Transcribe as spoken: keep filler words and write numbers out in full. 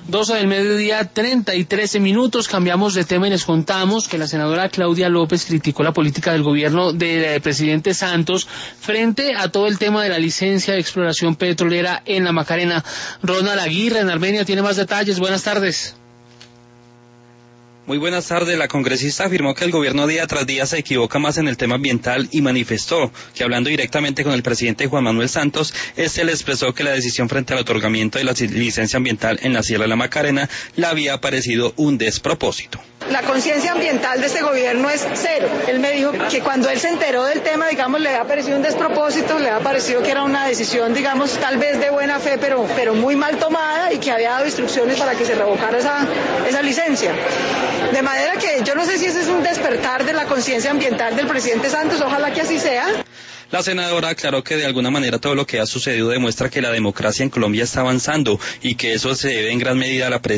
doce del mediodía, treinta y trece minutos, cambiamos de tema y les contamos que la senadora Claudia López criticó la política del gobierno del presidente Santos frente a todo el tema de la licencia de exploración petrolera en la Macarena. Ronald Aguirre en Armenia tiene más detalles. Buenas tardes. Muy buenas tardes. La congresista afirmó que el gobierno día tras día se equivoca más en el tema ambiental y manifestó que hablando directamente con el presidente Juan Manuel Santos, este le expresó que la decisión frente al otorgamiento de la licencia ambiental en la Sierra de la Macarena le había parecido un despropósito. La conciencia ambiental de este gobierno es cero. Él me dijo que cuando él se enteró del tema, digamos, le ha parecido un despropósito, le ha parecido que era una decisión, digamos, tal vez de buena fe, pero, pero muy mal tomada y que había dado instrucciones para que se revocara esa, esa licencia. De manera que yo no sé si ese es un despertar de la conciencia ambiental del presidente Santos, ojalá que así sea. La senadora aclaró que de alguna manera todo lo que ha sucedido demuestra que la democracia en Colombia está avanzando y que eso se debe en gran medida a la presencia